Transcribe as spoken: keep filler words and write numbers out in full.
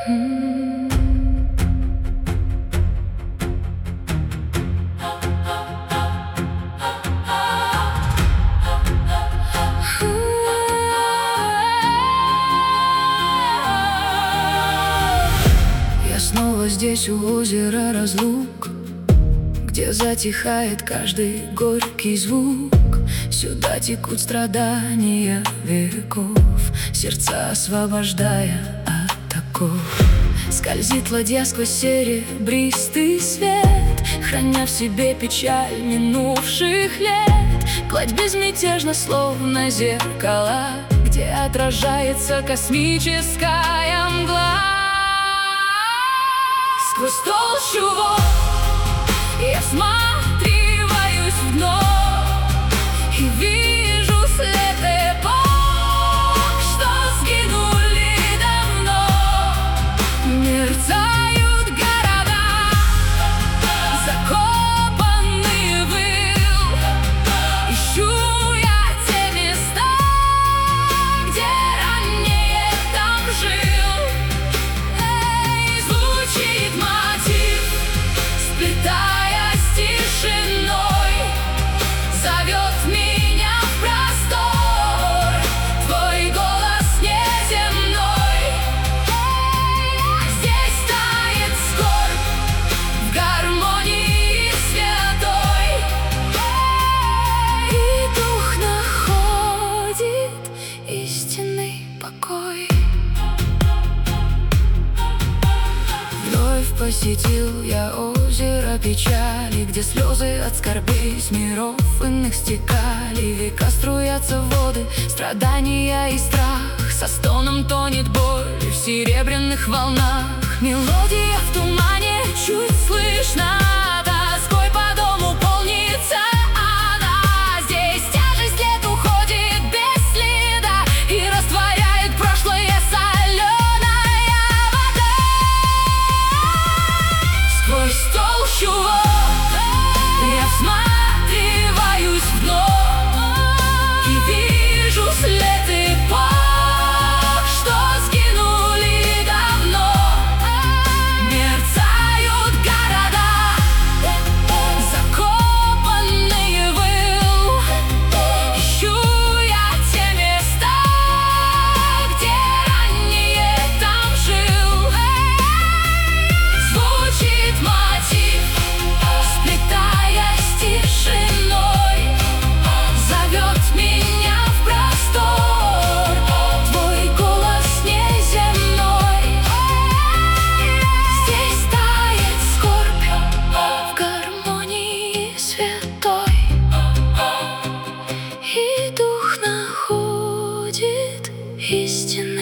Я снова здесь, у озера разлук, где затихает каждый горький звук. Сюда текут страдания веков, сердца освобождая от оков. Скользит ладья сквозь серебристый свет, храня в себе печаль минувших лет. Гладь безмятежно, словно зеркало, где отражается космическая мгла. Сквозь толщу вод я всматриваюсь в дно и вижу след эпох, что сгинули давно. Мерцают города, закопанные в ил. Ищу я те места, где ранее там жил. Эй, звучит мотив, сплетаясь с тишиной, зовет меня в простор. Твой голос неземной. Здесь тает скорбь в гармонии святой, и дух находит истинный покой. Вновь посетил я озеро печали, где слезы от скорбей с миров иных стекали. Века струятся воды, страдания и страх, со стоном тонет боль в серебряных волнах. Мелодия в тумане чуть слышна, тоской по дому полнится она. Здесь тяжесть лет уходит без следа и растворяет прошлое соленая вода. Сквозь толщу вод я всматриваюсь в дно и вижу след эпох, что сгинули давно. Мерцают города, закопанные в ил. Ищу я те места, где ранее там жил. Звучит мотив, сплетаясь с тишиной, зовет меня в простор. Твой голос неземной. Здесь тает скорбь в гармонии святой, и дух находит истину.